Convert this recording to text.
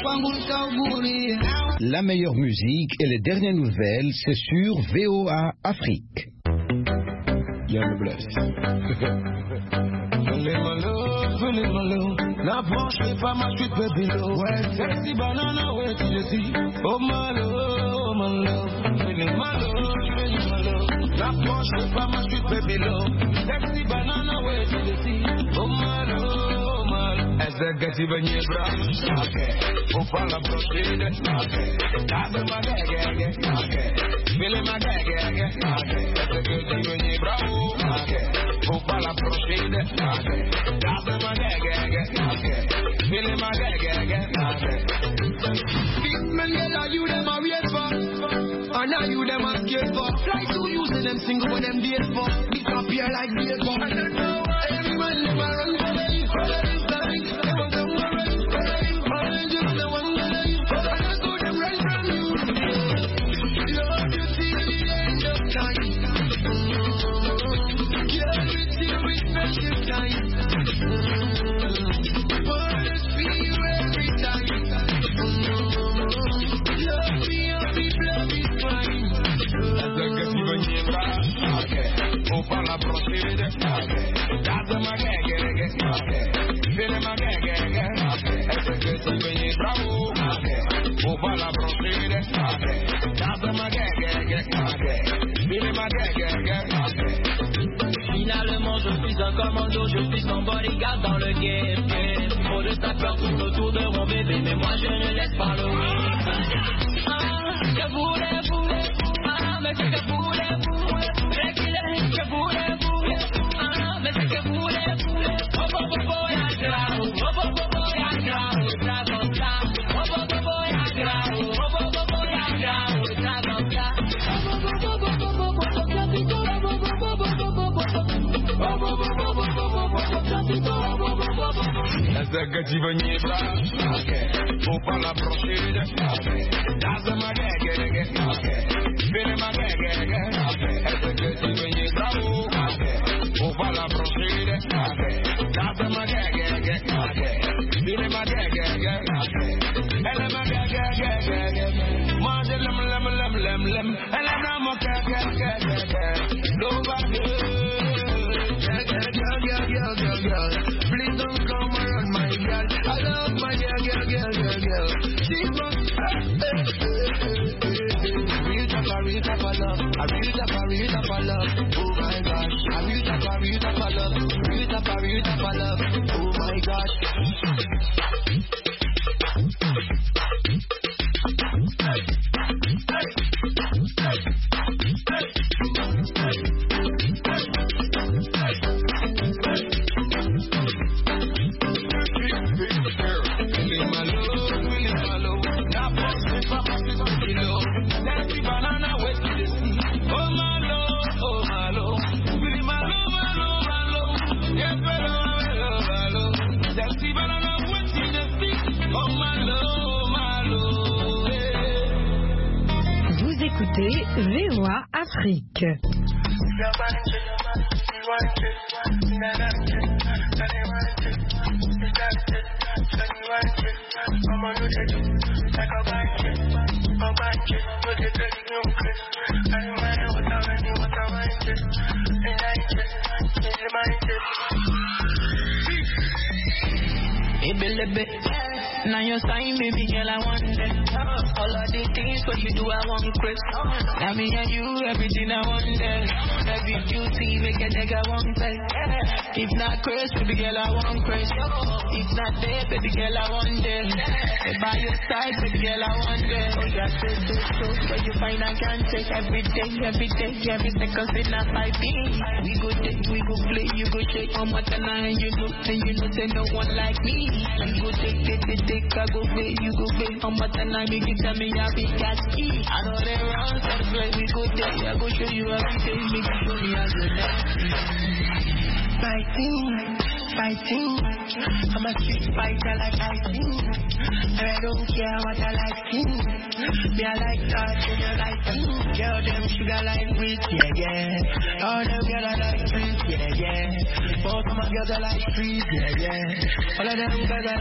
La meilleure musique et les dernières nouvelles, c'est sur VOA Afrique. Y'a le bless. Feeling my love. Now branche pas ma sweet baby love. Sexy banana, where do you see? Oh my love. Feeling my love. Now branche pas ma sweet baby love. Sexy banana, where do you see? Oh my love. Essa gatti venie bravo. Oh fa la procede. Dado ma gege. Feeling my gege. Essa gatti venie bravo. Oh fa la procede. Dado ma gege. Feeling my gege. Big men get all you them a wait for. And now you them a scared for. Fly to using them single when them date for. Disappear like vapor. I don't know why every man them a run for the youth. They want them to run for the youth. All they just the one for the youth. And I go them right from you. Love you till the end of time. Girl, you till we spend your time. Wanna see you every time. Love me up, me blood is fine. Essa que se vem pra ou fala procede. Dada ma gege. Feeling my gege. Essa que se vem pra ou fala procede. Dada ma gege. Feeling my gege. Finalement je suis un commando, je suis son bodyguard dans le game. Trop de sapeurs tout autour de mon bébé, mais moi je ne laisse pas le win. Je voulais, mais c'est que voulais, mais qu'il est, je voulais, mais c'est que voulais, ya grave, ya grave, ça comme ça, ya grave, ça comme ça. Essa gatti venie pra ou fala procede. Dada ma gege. Feeling my gege. Essa gatti venie pra ou fala procede. Dada ma gege. Feeling my gege. Ela ma gege. Mande lem. Ela na mo gege. Nobody. Girl. Please don't come around my girl. I love my girl. She's my real type of love. A real type of love. Oh my gosh. A real type of love. Real type of love. Oh my gosh. écoutez VOA Afrique. Now your sign, baby girl, I want that. All of the things what you do, I want Chris. Now me and you, everything I want that. Every beauty, make a nigga want that. If not Chris, baby girl, I want Chris. If not there, baby girl, I want that. By your side, baby girl, I want that. Oh, yeah, so, where you find I can take every day, every second, say not 5 days. We go take, we go play, you go shake on my and you know, say no one like me. We go take, I go play, you go play. How much time make it tell me I be got key. I know they run, so play, we go there. I go show you every day, make you show me as a fighting. I'm a street fighter like fighting. And I don't care what I like sing. Me I like touch and you like sing. Girl, them sugar like sweet, yeah. All them girls I like sweet, yeah. Both of my girls I like sweet, yeah. All of them girls I